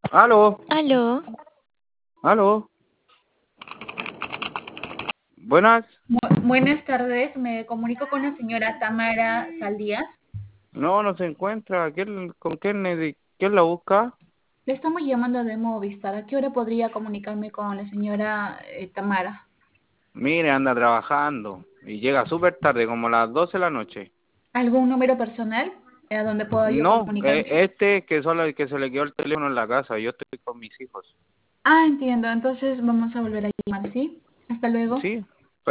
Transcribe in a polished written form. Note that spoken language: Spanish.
Aló, Aló, aló. Buenas. Buenas tardes, me comunico con la señora Tamara Saldías. No, no se encuentra. ¿Con quién la busca? Le estamos llamando de Movistar. ¿A qué hora podría comunicarme con la señora Tamara? Mire, anda trabajando y llega súper tarde, como a las 12 de la noche. ¿Algún número personal a donde pueda yo No, comunicarme? que se le quedó el teléfono en la casa. Yo estoy con mis hijos. Ah, entiendo. Entonces vamos a volver a llamar, ¿sí? Hasta luego. ¿Sí?